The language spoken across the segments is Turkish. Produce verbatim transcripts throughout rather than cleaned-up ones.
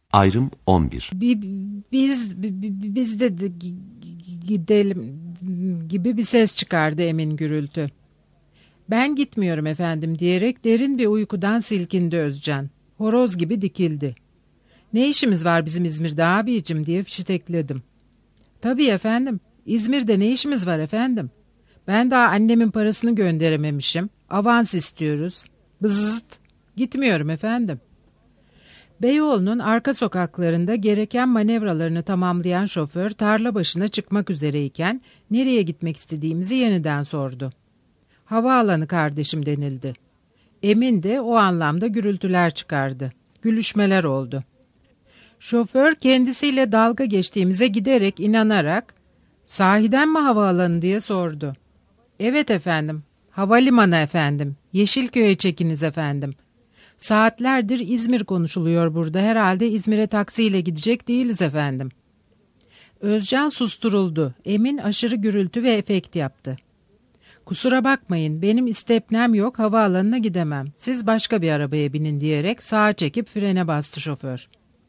Ayrım on bir. Bi- Biz bi- bi- biz de de gi- gi- gidelim gibi bir ses çıkardı Emin gürültü. Ben gitmiyorum efendim diyerek derin bir uykudan silkindi Özcan. Horoz gibi dikildi. Ne işimiz var bizim İzmir'de abicim diye fiştekledim. Tabii efendim. İzmir'de ne işimiz var efendim? Ben daha annemin parasını gönderememişim. Avans istiyoruz. Bızzt. Gitmiyorum efendim. Beyoğlu'nun arka sokaklarında gereken manevralarını tamamlayan şoför tarla başına çıkmak üzereyken nereye gitmek istediğimizi yeniden sordu. Havaalanı kardeşim denildi. Emin de o anlamda gürültüler çıkardı. Gülüşmeler oldu. Şoför kendisiyle dalga geçtiğimize giderek inanarak "Sahiden mi havaalanı?" diye sordu. "Evet efendim, havalimanı efendim, Yeşilköy'e çekiniz efendim. Saatlerdir İzmir konuşuluyor burada, herhalde İzmir'e taksiyle gidecek değiliz efendim." Özcan susturuldu. Emin aşırı gürültü ve efekt yaptı. "Kusura bakmayın, benim istepnem yok, havaalanına gidemem. Siz başka bir arabaya binin" diyerek sağa çekip frene bastı şoför.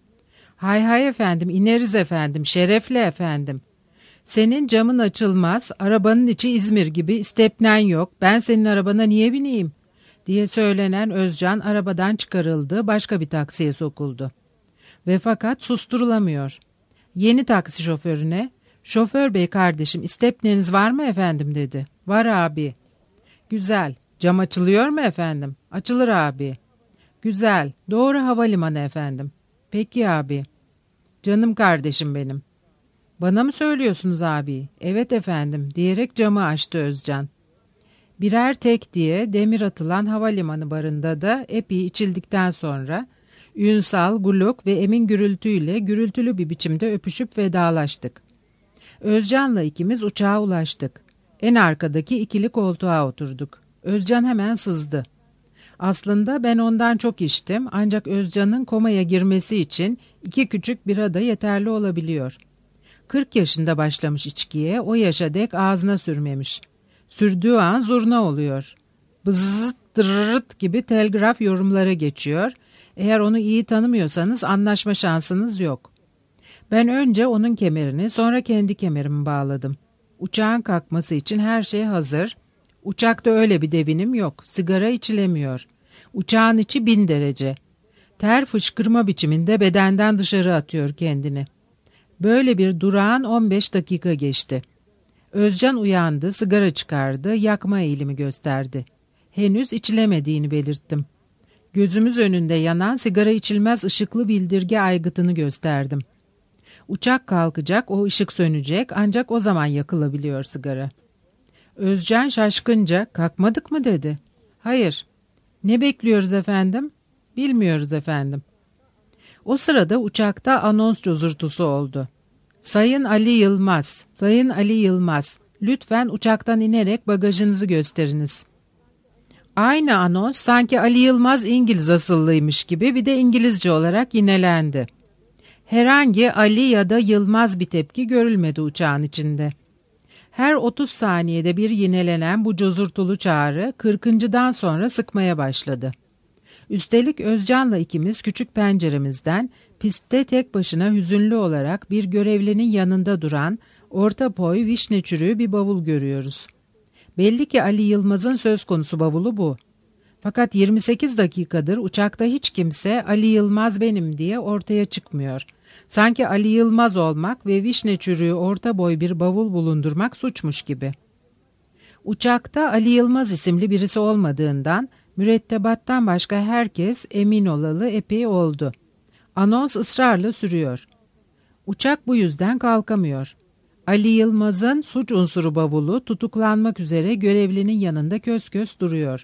"Hay hay efendim, ineriz efendim, şerefle efendim. Senin camın açılmaz, arabanın içi İzmir gibi, istepnen yok, ben senin arabana niye bineyim?" diye söylenen Özcan arabadan çıkarıldı, başka bir taksiye sokuldu. Ve fakat susturulamıyor. Yeni taksi şoförüne, "Şoför bey kardeşim, istepneniz var mı efendim?" dedi. "Var abi." "Güzel. Cam açılıyor mu efendim?" "Açılır abi." "Güzel. Doğru havalimanı efendim." "Peki abi." "Canım kardeşim benim." "Bana mı söylüyorsunuz abi?" "Evet efendim," diyerek camı açtı Özcan. Birer tek diye demir atılan havalimanı barında da epey içildikten sonra Ünsal, Guluk ve Emin gürültüyle gürültülü bir biçimde öpüşüp vedalaştık. Özcan'la ikimiz uçağa ulaştık. En arkadaki ikili koltuğa oturduk. Özcan hemen sızdı. Aslında ben ondan çok içtim, ancak Özcan'ın komaya girmesi için iki küçük bira da yeterli olabiliyor. Kırk yaşında başlamış içkiye, o yaşa dek ağzına sürmemiş. Sürdüğü an zurna oluyor. Bızzt dırırt gibi telgraf yorumları geçiyor. Eğer onu iyi tanımıyorsanız anlaşma şansınız yok. Ben önce onun kemerini, sonra kendi kemerimi bağladım. Uçağın kalkması için her şey hazır. Uçakta öyle bir devinim yok. Sigara içilemiyor. Uçağın içi bin derece. Ter fışkırma biçiminde bedenden dışarı atıyor kendini. Böyle bir durağan on beş dakika geçti. Özcan uyandı, sigara çıkardı, yakma eğilimi gösterdi. Henüz içilemediğini belirttim. Gözümüz önünde yanan sigara içilmez ışıklı bildirge aygıtını gösterdim. Uçak kalkacak, o ışık sönecek, ancak o zaman yakılabiliyor sigara. Özcan şaşkınca, "Kalkmadık mı?" dedi. "Hayır." "Ne bekliyoruz efendim?" "Bilmiyoruz efendim." O sırada uçakta anons cozurtusu oldu. "Sayın Ali Yılmaz, Sayın Ali Yılmaz, lütfen uçaktan inerek bagajınızı gösteriniz." Aynı anons sanki Ali Yılmaz İngiliz asıllıymış gibi bir de İngilizce olarak yinelendi. Herhangi Ali ya da Yılmaz bir tepki görülmedi uçağın içinde. Her otuz saniyede bir yinelenen bu cozurtulu çağrı kırkıncıdan sonra sıkmaya başladı. Üstelik Özcan'la ikimiz küçük penceremizden pistte tek başına hüzünlü olarak bir görevlinin yanında duran orta boy vişne çürüğü bir bavul görüyoruz. Belli ki Ali Yılmaz'ın söz konusu bavulu bu. Fakat yirmi sekiz dakikadır uçakta hiç kimse "Ali Yılmaz benim" diye ortaya çıkmıyor. Sanki Ali Yılmaz olmak ve vişne çürüğü orta boy bir bavul bulundurmak suçmuş gibi. Uçakta Ali Yılmaz isimli birisi olmadığından mürettebattan başka herkes emin olalı epey oldu. Anons ısrarla sürüyor. Uçak bu yüzden kalkamıyor. Ali Yılmaz'ın suç unsuru bavulu tutuklanmak üzere görevlinin yanında kös kös duruyor.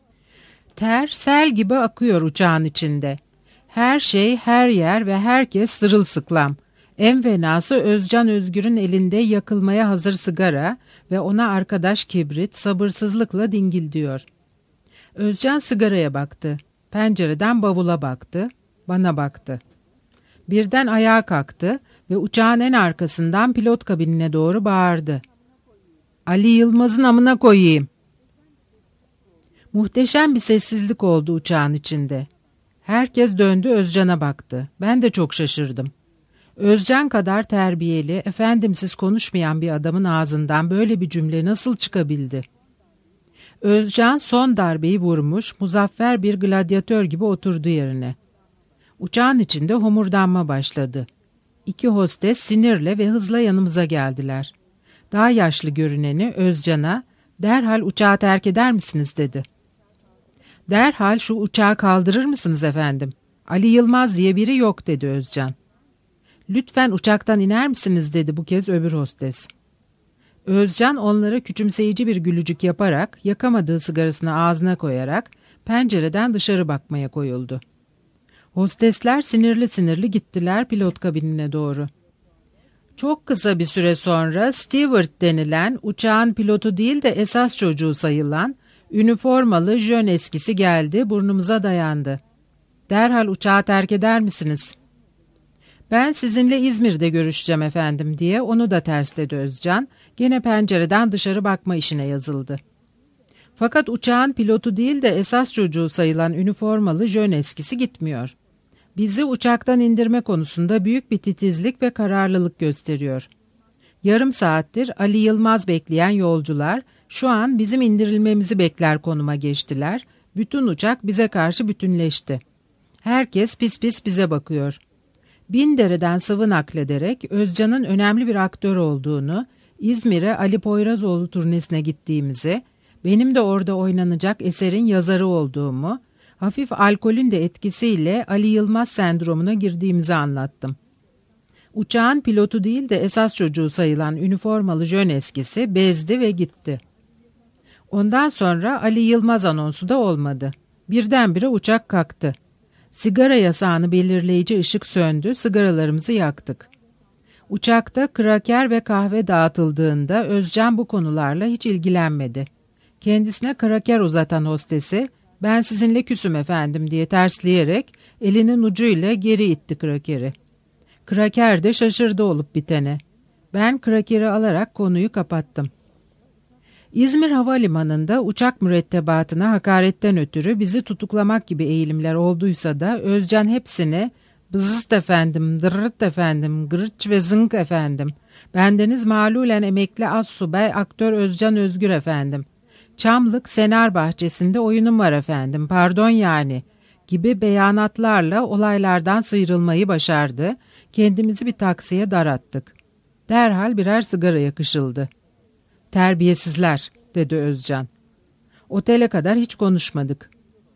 Ter sel gibi akıyor uçağın içinde. Her şey, her yer ve herkes sırılsıklam. En fenası Özcan Özgür'ün elinde yakılmaya hazır sigara ve ona arkadaş kibrit sabırsızlıkla dingildiyor. Özcan sigaraya baktı. Pencereden bavula baktı. Bana baktı. Birden ayağa kalktı ve uçağın en arkasından pilot kabinine doğru bağırdı. "Ali Yılmaz'ın amına koyayım." Muhteşem bir sessizlik oldu uçağın içinde. Herkes döndü Özcan'a baktı. Ben de çok şaşırdım. Özcan kadar terbiyeli, efendimsiz konuşmayan bir adamın ağzından böyle bir cümle nasıl çıkabildi? Özcan son darbeyi vurmuş, muzaffer bir gladyatör gibi oturdu yerine. Uçağın içinde homurdanma başladı. İki hostes sinirle ve hızla yanımıza geldiler. Daha yaşlı görüneni Özcan'a, "Derhal uçağı terk eder misiniz?" dedi. "Derhal şu uçağı kaldırır mısınız efendim? Ali Yılmaz diye biri yok," dedi Özcan. "Lütfen uçaktan iner misiniz?" dedi bu kez öbür hostes. Özcan onlara küçümseyici bir gülücük yaparak, yakamadığı sigarasını ağzına koyarak pencereden dışarı bakmaya koyuldu. Hostesler sinirli sinirli gittiler pilot kabinine doğru. Çok kısa bir süre sonra steward denilen, uçağın pilotu değil de esas çocuğu sayılan, üniformalı jön eskisi geldi, burnumuza dayandı. "Derhal uçağı terk eder misiniz?" "Ben sizinle İzmir'de görüşeceğim efendim," diye onu da tersledi Özcan. Gene pencereden dışarı bakma işine yazıldı. Fakat uçağın pilotu değil de esas çocuğu sayılan üniformalı jön eskisi gitmiyor. Bizi uçaktan indirme konusunda büyük bir titizlik ve kararlılık gösteriyor. Yarım saattir Ali Yılmaz bekleyen yolcular şu an bizim indirilmemizi bekler konuma geçtiler. Bütün uçak bize karşı bütünleşti. Herkes pis pis bize bakıyor. Bindere'den sıvı naklederek Özcan'ın önemli bir aktör olduğunu, İzmir'e Ali Poyrazoğlu turnesine gittiğimizi, benim de orada oynanacak eserin yazarı olduğumu, hafif alkolün de etkisiyle Ali Yılmaz sendromuna girdiğimizi anlattım. Uçağın pilotu değil de esas çocuğu sayılan üniformalı jön eskisi bezdi ve gitti. Ondan sonra Ali Yılmaz anonsu da olmadı. Birdenbire uçak kalktı. Sigara yasağını belirleyici ışık söndü, sigaralarımızı yaktık. Uçakta kraker ve kahve dağıtıldığında Özcan bu konularla hiç ilgilenmedi. Kendisine kraker uzatan hostesi, "Ben sizinle küsüm efendim," diye tersleyerek elinin ucuyla geri itti krakeri. Kraker de şaşırdı olup bitene. Ben krakeri alarak konuyu kapattım. İzmir Havalimanı'nda uçak mürettebatına hakaretten ötürü bizi tutuklamak gibi eğilimler olduysa da Özcan hepsini "Bızıst efendim, dırırt efendim, gırıç ve zınk efendim, bendeniz malulen emekli assubay aktör Özcan Özgür efendim, Çamlık Senar Bahçesi'nde oyunum var efendim, pardon yani," gibi beyanatlarla olaylardan sıyrılmayı başardı, kendimizi bir taksiye darattık. Derhal birer sigara yakışıldı. "Terbiyesizler," dedi Özcan. Otele kadar hiç konuşmadık.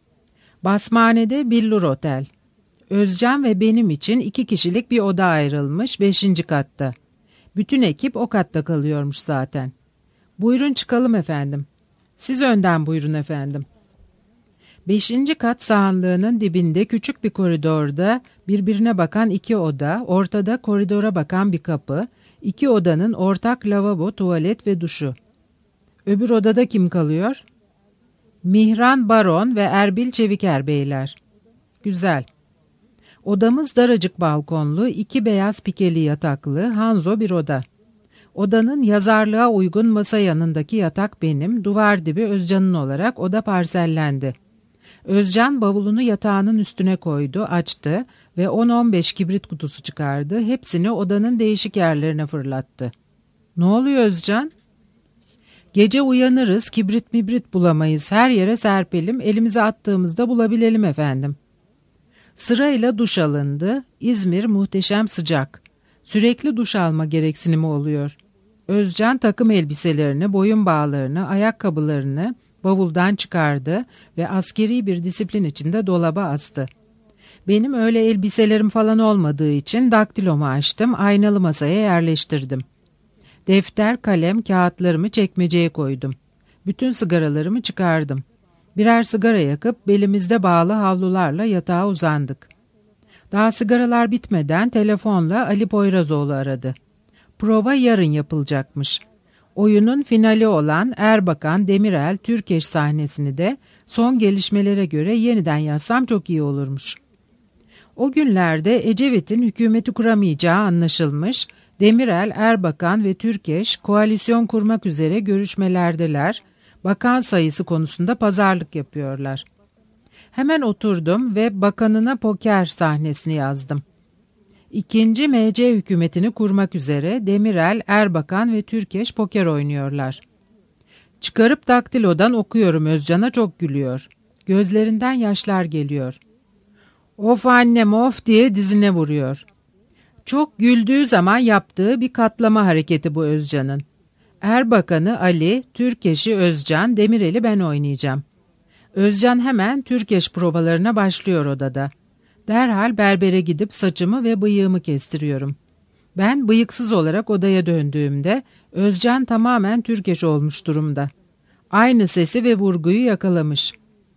Basmane'de Billur Otel. Özcan ve benim için iki kişilik bir oda ayrılmış beşinci katta. Bütün ekip o katta kalıyormuş zaten. "Buyurun çıkalım efendim." "Siz önden buyurun efendim." Beşinci kat sahanlığının dibinde küçük bir koridorda birbirine bakan iki oda, ortada koridora bakan bir kapı, iki odanın ortak lavabo, tuvalet ve duşu. Öbür odada kim kalıyor? Mihran Baron ve Erbil Çeviker beyler. Güzel. Odamız daracık balkonlu, iki beyaz pikeli yataklı, Hanzo bir oda. Odanın yazarlığa uygun masa yanındaki yatak benim, duvar dibi Özcan'ın olarak oda parsellendi. Özcan bavulunu yatağının üstüne koydu, açtı ve on on beş kibrit kutusu çıkardı, hepsini odanın değişik yerlerine fırlattı. "Ne oluyor Özcan?" "Gece uyanırız, kibrit mibrit bulamayız, her yere serpelim, elimize attığımızda bulabilelim efendim." Sırayla duş alındı. İzmir muhteşem sıcak. Sürekli duş alma gereksinimi oluyor. Özcan takım elbiselerini, boyun bağlarını, ayakkabılarını bavuldan çıkardı ve askeri bir disiplin içinde dolaba astı. Benim öyle elbiselerim falan olmadığı için daktilomu açtım, aynalı masaya yerleştirdim. Defter, kalem, kağıtlarımı çekmeceye koydum. Bütün sigaralarımı çıkardım. Birer sigara yakıp belimizde bağlı havlularla yatağa uzandık. Daha sigaralar bitmeden telefonla Ali Poyrazoğlu aradı. Prova yarın yapılacakmış. Oyunun finali olan Erbakan Demirel Türkeş sahnesini de son gelişmelere göre yeniden yazsam çok iyi olurmuş. O günlerde Ecevit'in hükümeti kuramayacağı anlaşılmış, Demirel, Erbakan ve Türkeş koalisyon kurmak üzere görüşmelerdeler, bakan sayısı konusunda pazarlık yapıyorlar. Hemen oturdum ve bakanına poker sahnesini yazdım. İkinci M C hükümetini kurmak üzere Demirel, Erbakan ve Türkeş poker oynuyorlar. Çıkarıp daktilodan okuyorum, Özcan'a çok gülüyor. Gözlerinden yaşlar geliyor. Of annem of diye dizine vuruyor. Çok güldüğü zaman yaptığı bir katlama hareketi bu Özcan'ın. Erbakan'ı Ali, Türkeş'i Özcan, Demirel'i ben oynayacağım. Özcan hemen Türkeş provalarına başlıyor odada. Derhal berbere gidip saçımı ve bıyığımı kestiriyorum. Ben bıyıksız olarak odaya döndüğümde Özcan tamamen Türkeş olmuş durumda. Aynı sesi ve vurguyu yakalamış.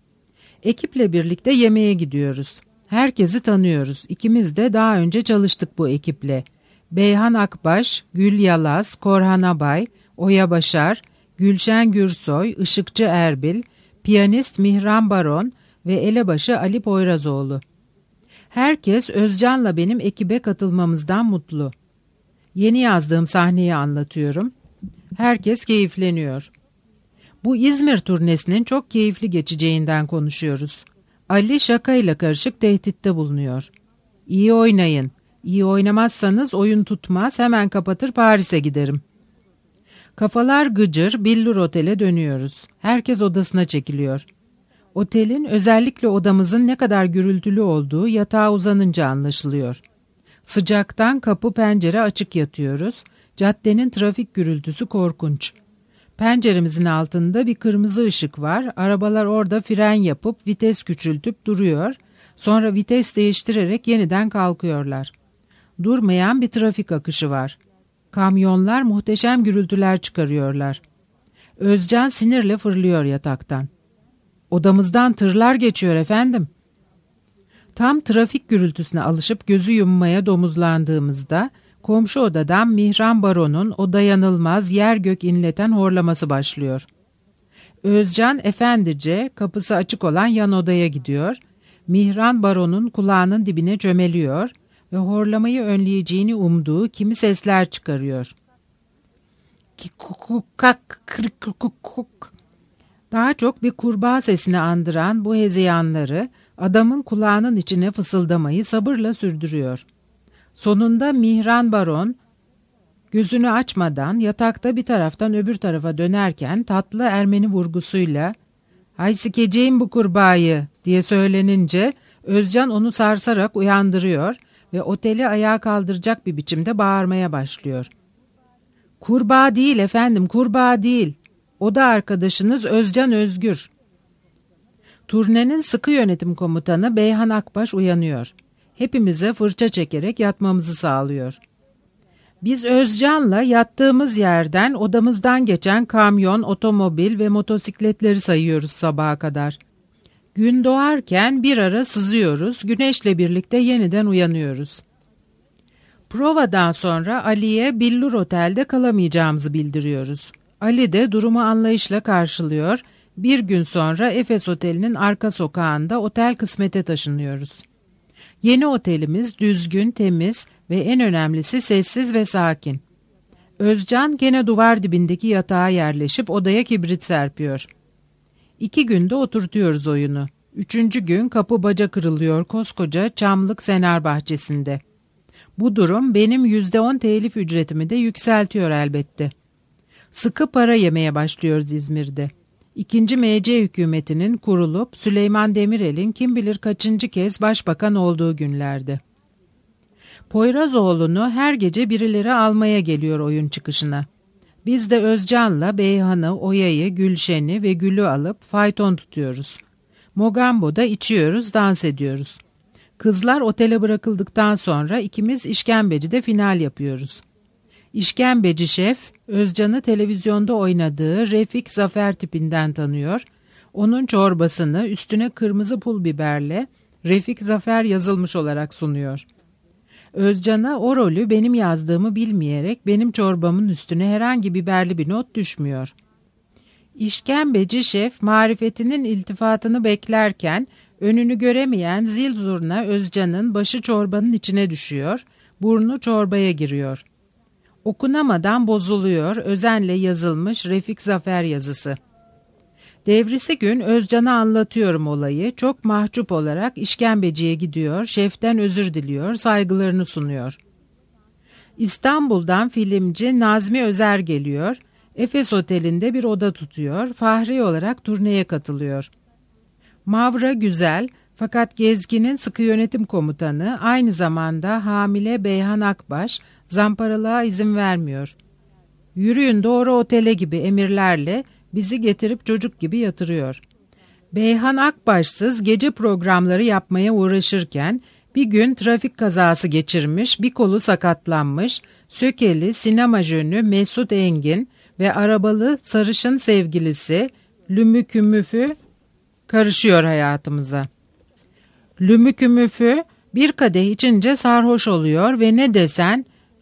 Ekiple birlikte yemeğe gidiyoruz. Herkesi tanıyoruz. İkimiz de daha önce çalıştık bu ekiple. Beyhan Akbaş, Gül Yalaz, Korhan Abay, Oya Başar, Gülşen Gürsoy, Işıkçı Erbil, piyanist Mihran Baron ve elebaşı Ali Poyrazoğlu. Herkes Özcan'la benim ekibe katılmamızdan mutlu. Yeni yazdığım sahneyi anlatıyorum. Herkes keyifleniyor. Bu İzmir turnesinin çok keyifli geçeceğinden konuşuyoruz. Ali şakayla karışık tehditte bulunuyor. İyi oynayın. İyi oynamazsanız oyun tutmaz, hemen kapatır Paris'e giderim. Kafalar gıcır, Billur Otel'e dönüyoruz. Herkes odasına çekiliyor. Otelin, özellikle odamızın ne kadar gürültülü olduğu yatağa uzanınca anlaşılıyor. Sıcaktan kapı pencere açık yatıyoruz. Caddenin trafik gürültüsü korkunç. Penceremizin altında bir kırmızı ışık var. Arabalar orada fren yapıp vites küçültüp duruyor. Sonra vites değiştirerek yeniden kalkıyorlar. Durmayan bir trafik akışı var. Kamyonlar muhteşem gürültüler çıkarıyorlar. Özcan sinirle fırlıyor yataktan. Odamızdan tırlar geçiyor efendim. Tam trafik gürültüsüne alışıp gözü yummaya domuzlandığımızda komşu odadan Mihran Baron'un o dayanılmaz yer gök inleten horlaması başlıyor. Özcan efendice kapısı açık olan yan odaya gidiyor. Mihran Baron'un kulağının dibine çömeliyor ve horlamayı önleyeceğini umduğu kimi sesler çıkarıyor. Kikukak krikukuk. Daha çok bir kurbağa sesini andıran bu hezeyanları adamın kulağının içine fısıldamayı sabırla sürdürüyor. Sonunda Mihran Baron gözünü açmadan yatakta bir taraftan öbür tarafa dönerken tatlı Ermeni vurgusuyla "Hay sikeceğim bu kurbağayı" diye söylenince Özcan onu sarsarak uyandırıyor ve oteli ayağa kaldıracak bir biçimde bağırmaya başlıyor. "Kurbağa değil efendim, kurbağa değil. O da arkadaşınız Özcan Özgür." Turnenin sıkı yönetim komutanı Beyhan Akbaş uyanıyor. Hepimize fırça çekerek yatmamızı sağlıyor. Biz Özcan'la yattığımız yerden odamızdan geçen kamyon, otomobil ve motosikletleri sayıyoruz sabaha kadar. Gün doğarken bir ara sızıyoruz, güneşle birlikte yeniden uyanıyoruz. Provadan sonra Ali'ye Billur Otel'de kalamayacağımızı bildiriyoruz. Ali de durumu anlayışla karşılıyor. Bir gün sonra Efes Oteli'nin arka sokağında otel kısmete taşınıyoruz. Yeni otelimiz düzgün, temiz ve en önemlisi sessiz ve sakin. Özcan gene duvar dibindeki yatağa yerleşip odaya kibrit serpiyor. İki günde oturtuyoruz oyunu. Üçüncü gün kapı baca kırılıyor koskoca Çamlık Senar bahçesinde. Bu durum benim yüzde on telif ücretimi de yükseltiyor elbette. Sıkı para yemeye başlıyoruz İzmir'de. İkinci M C hükümetinin kurulup Süleyman Demirel'in kim bilir kaçıncı kez başbakan olduğu günlerde. Poyrazoğlu'nu her gece birileri almaya geliyor oyun çıkışına. Biz de Özcan'la Beyhan'ı, Oya'yı, Gülşen'i ve Gül'ü alıp fayton tutuyoruz. Mogambo'da içiyoruz, dans ediyoruz. Kızlar otele bırakıldıktan sonra ikimiz işkembecide final yapıyoruz. İşkembeci şef, Özcan'ı televizyonda oynadığı Refik Zafer tipinden tanıyor. Onun çorbasını üstüne kırmızı pul biberle Refik Zafer yazılmış olarak sunuyor. Özcan'a o rolü benim yazdığımı bilmeyerek benim çorbamın üstüne herhangi biberli bir not düşmüyor. İşkembeci şef marifetinin iltifatını beklerken önünü göremeyen zil zurna Özcan'ın başı çorbanın içine düşüyor, burnu çorbaya giriyor. Okunamadan bozuluyor özenle yazılmış Refik Zafer yazısı. Devrisi gün Özcan'a anlatıyorum olayı. Çok mahcup olarak işkembeciye gidiyor, şeften özür diliyor, saygılarını sunuyor. İstanbul'dan filmci Nazmi Özer geliyor. Efes Oteli'nde bir oda tutuyor. Fahri olarak turneye katılıyor. Mavra güzel fakat Gezgin'in sıkı yönetim komutanı aynı zamanda hamile Beyhan Akbaş zamparalığa izin vermiyor. Yürüyün doğru otele gibi emirlerle bizi getirip çocuk gibi yatırıyor. Beyhan Akbaşsız gece programları yapmaya uğraşırken bir gün trafik kazası geçirmiş, bir kolu sakatlanmış, Sökeli sinema jönü Mesut Engin ve arabalı sarışın sevgilisi Lümükümüfü karışıyor hayatımıza. Lümükümüfü bir kadeh içince sarhoş oluyor ve ne desen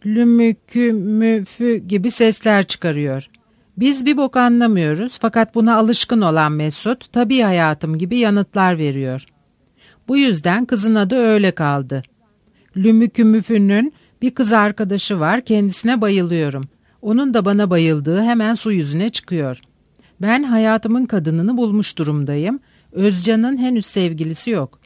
lümükümüfü gibi sesler çıkarıyor. Biz bir bok anlamıyoruz fakat buna alışkın olan Mesut tabii hayatım gibi yanıtlar veriyor. Bu yüzden kızın adı öyle kaldı. Lümükümüfünün bir kız arkadaşı var, kendisine bayılıyorum. Onun da bana bayıldığı hemen su yüzüne çıkıyor. Ben hayatımın kadınını bulmuş durumdayım. Özcan'ın henüz sevgilisi yok.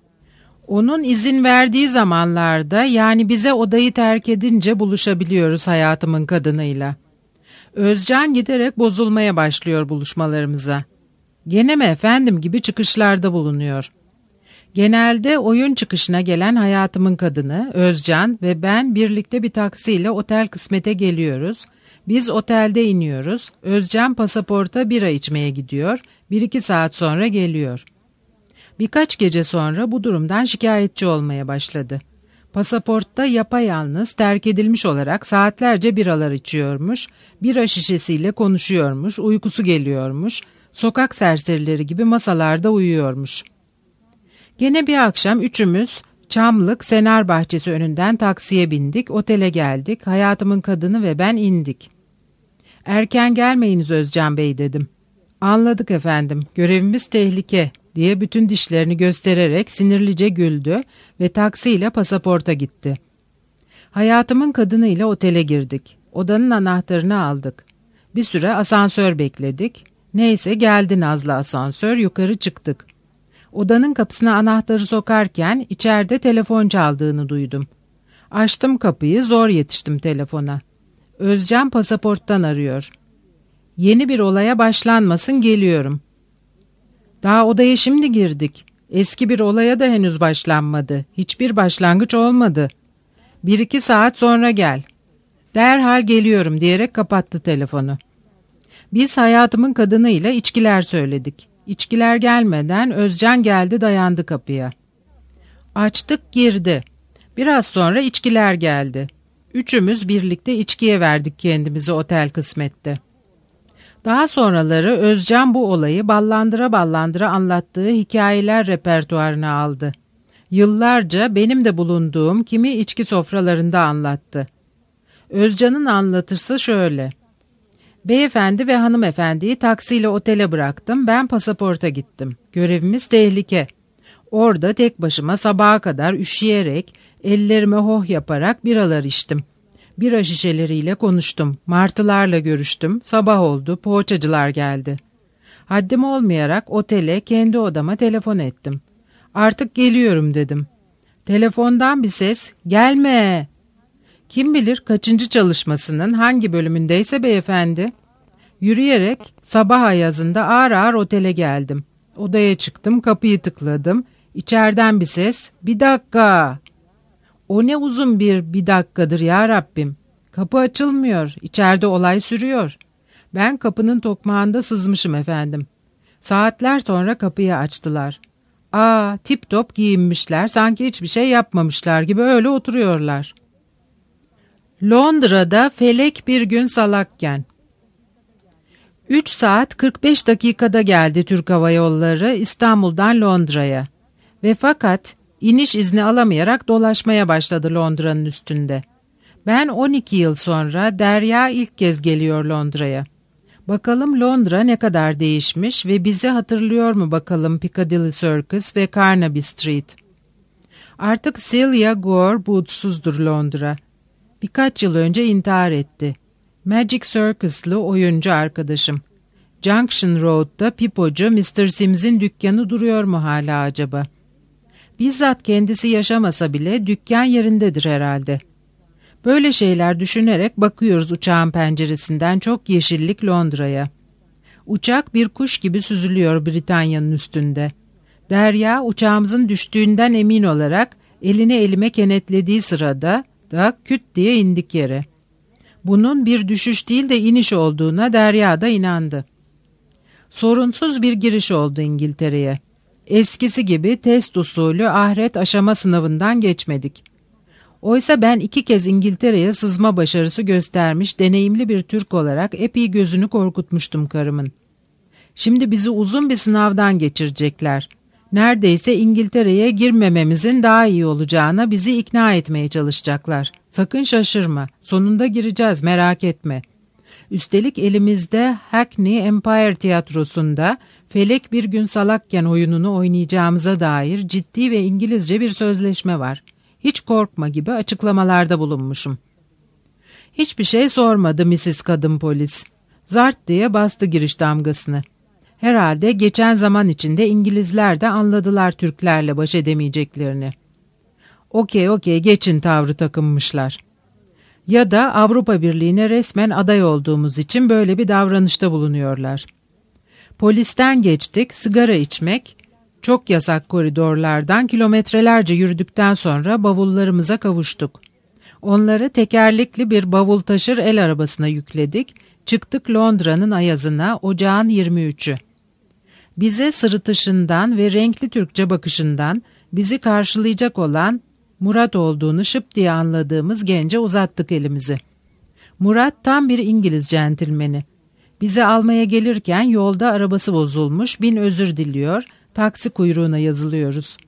Onun izin verdiği zamanlarda yani bize odayı terk edince buluşabiliyoruz hayatımın kadınıyla. Özcan giderek bozulmaya başlıyor buluşmalarımıza. Gene mi efendim gibi çıkışlarda bulunuyor. Genelde oyun çıkışına gelen hayatımın kadını, Özcan ve ben birlikte bir taksiyle otel kısmete geliyoruz. Biz otelde iniyoruz. Özcan pasaporta bira içmeye gidiyor. Bir iki saat sonra geliyor. Birkaç gece sonra bu durumdan şikayetçi olmaya başladı. Pasaportta yapayalnız terk edilmiş olarak saatlerce biralar içiyormuş, bira şişesiyle konuşuyormuş, uykusu geliyormuş, sokak serserileri gibi masalarda uyuyormuş. Gene bir akşam üçümüz Çamlık Senar Bahçesi önünden taksiye bindik, otele geldik, hayatımın kadını ve ben indik. Erken gelmeyiniz Özcan Bey dedim. Anladık efendim, görevimiz tehlike diye bütün dişlerini göstererek sinirlice güldü ve taksiyle pasaporta gitti. Hayatımın kadınıyla otele girdik. Odanın anahtarını aldık. Bir süre asansör bekledik. Neyse geldi nazlı asansör, yukarı çıktık. Odanın kapısına anahtarı sokarken içeride telefon çaldığını duydum. Açtım kapıyı, zor yetiştim telefona. Özcan pasaporttan arıyor. Yeni bir olaya başlanmasın, geliyorum. Daha odaya şimdi girdik. Eski bir olaya da henüz başlanmadı. Hiçbir başlangıç olmadı. Bir iki saat sonra gel. Derhal geliyorum diyerek kapattı telefonu. Biz hayatımın kadınıyla içkiler söyledik. İçkiler gelmeden Özcan geldi dayandı kapıya. Açtık girdi. Biraz sonra içkiler geldi. Üçümüz birlikte içkiye verdik kendimizi otel kısmette. Daha sonraları Özcan bu olayı ballandıra ballandıra anlattığı hikayeler repertuarına aldı. Yıllarca benim de bulunduğum kimi içki sofralarında anlattı. Özcan'ın anlatısı şöyle. Beyefendi ve hanımefendiyi taksiyle otele bıraktım, ben pasaporta gittim. Görevimiz tehlike. Orada tek başıma sabaha kadar üşüyerek, ellerime hoh yaparak biralar içtim. Bira şişeleriyle konuştum, martılarla görüştüm, sabah oldu, poğaçacılar geldi. Haddim olmayarak otele, kendi odama telefon ettim. Artık geliyorum dedim. Telefondan bir ses, gelme. Kim bilir kaçıncı çalışmasının hangi bölümündeyse beyefendi. Yürüyerek sabah ayazında ağır ağır otele geldim. Odaya çıktım, kapıyı tıkladım. İçeriden bir ses, bir dakika. O ne uzun bir bir dakikadır ya Rabbim. Kapı açılmıyor, içeride olay sürüyor. Ben kapının tokmağında sızmışım efendim. Saatler sonra kapıyı açtılar. Aa, tip top giyinmişler, sanki hiçbir şey yapmamışlar gibi öyle oturuyorlar. Londra'da felek bir gün salakken. üç saat kırk beş dakikada geldi Türk Hava Yolları İstanbul'dan Londra'ya. Ve fakat iniş izni alamayarak dolaşmaya başladı Londra'nın üstünde. Ben on iki yıl sonra Derya ilk kez geliyor Londra'ya. Bakalım Londra ne kadar değişmiş ve bizi hatırlıyor mu bakalım Piccadilly Circus ve Carnaby Street. Artık Celia Gore butsuzdur Londra. Birkaç yıl önce intihar etti. Magic Circus'lı oyuncu arkadaşım. Junction Road'da pipocu mister Sims'in dükkanı duruyor mu hala acaba? Bizzat kendisi yaşamasa bile dükkan yerindedir herhalde. Böyle şeyler düşünerek bakıyoruz uçağın penceresinden çok yeşillik Londra'ya. Uçak bir kuş gibi süzülüyor Britanya'nın üstünde. Derya uçağımızın düştüğünden emin olarak elini elime kenetlediği sırada da küt diye indik yere. Bunun bir düşüş değil de iniş olduğuna Derya da inandı. Sorunsuz bir giriş oldu İngiltere'ye. Eskisi gibi test usulü ahiret aşama sınavından geçmedik. Oysa ben iki kez İngiltere'ye sızma başarısı göstermiş deneyimli bir Türk olarak epey gözünü korkutmuştum karımın. Şimdi bizi uzun bir sınavdan geçirecekler. Neredeyse İngiltere'ye girmememizin daha iyi olacağına bizi ikna etmeye çalışacaklar. Sakın şaşırma, sonunda gireceğiz, merak etme. Üstelik elimizde Hackney Empire Tiyatrosu'nda Felek Bir Gün Salakken oyununu oynayacağımıza dair ciddi ve İngilizce bir sözleşme var. Hiç korkma gibi açıklamalarda bulunmuşum. Hiçbir şey sormadı missis Kadın Polis. Zart diye bastı giriş damgasını. Herhalde geçen zaman içinde İngilizler de anladılar Türklerle baş edemeyeceklerini. Okey okey geçin tavrı takınmışlar. Ya da Avrupa Birliği'ne resmen aday olduğumuz için böyle bir davranışta bulunuyorlar. Polisten geçtik, sigara içmek, çok yasak koridorlardan kilometrelerce yürüdükten sonra bavullarımıza kavuştuk. Onları tekerlekli bir bavul taşır el arabasına yükledik, çıktık Londra'nın ayazına, ocağın yirmi üçü. Bize sırıtışından ve renkli Türkçe bakışından bizi karşılayacak olan Murat olduğunu şıp diye anladığımız gence uzattık elimizi. Murat tam bir İngiliz centilmeni. Bizi almaya gelirken yolda arabası bozulmuş, bin özür diliyor, taksi kuyruğuna yazılıyoruz.